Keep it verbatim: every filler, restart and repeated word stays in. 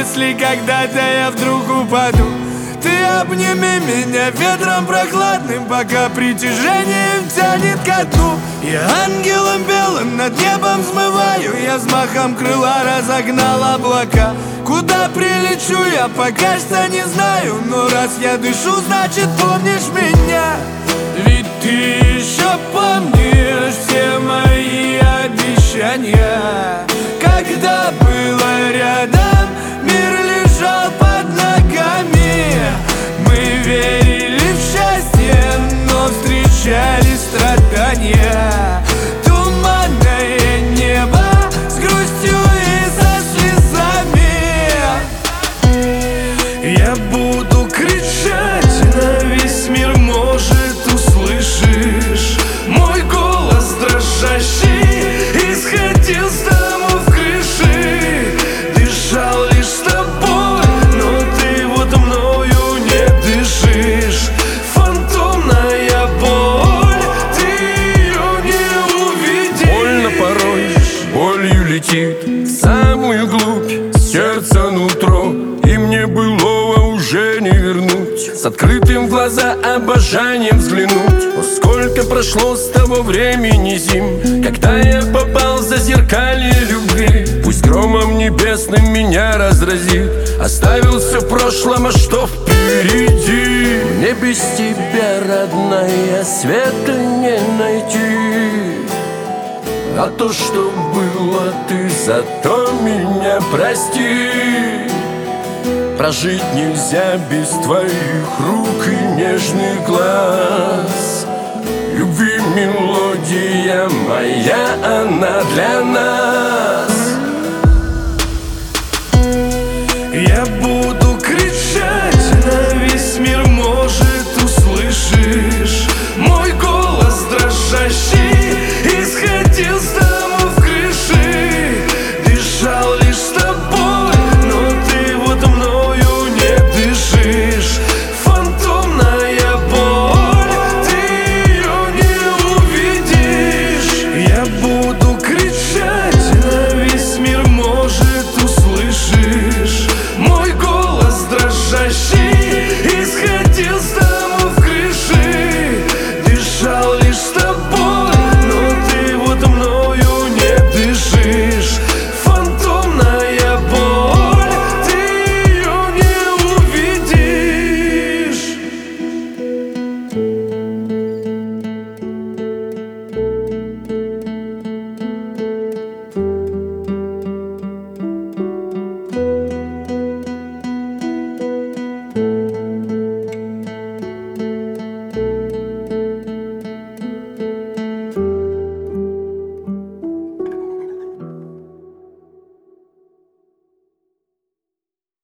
если когда-то я вдруг упаду, ты обними меня ветром прохладным, пока притяжением тянет ко дну. Я ангелом белым над небом взмываю, я взмахом крыла разогнал облака. Куда прилечу я пока что не знаю, но раз я дышу, значит помнишь меня. Ведь ты еще помнишь все мои обещания. Когда было рядом, мир лежал под ногами. Мы верили в счастье, но встречали страдания. Туманное небо с грустью и со слезами. Я буду кричать на весь мир, может, услышишь. Мой голос дрожащий исходил с домов крыши. Дышал лишь с тобой, но ты вот мною не дышишь. Фантомная боль, ты ее не увидишь. Больно порой, болью летит в самую глубь сердца нутро, и мне былого уже не вернуть. С открытым в глаза обожанием взглянуть. О, сколько прошло с того времени зим, когда я попал в зазеркалье любви. Пусть громом небесным меня разразит, оставил все в прошлом, а что впереди? Мне без тебя, родная, света не найти. А то, что было, ты зато меня прости. Прожить нельзя без твоих рук и нежных глаз. Любви мелодия моя, она для нас.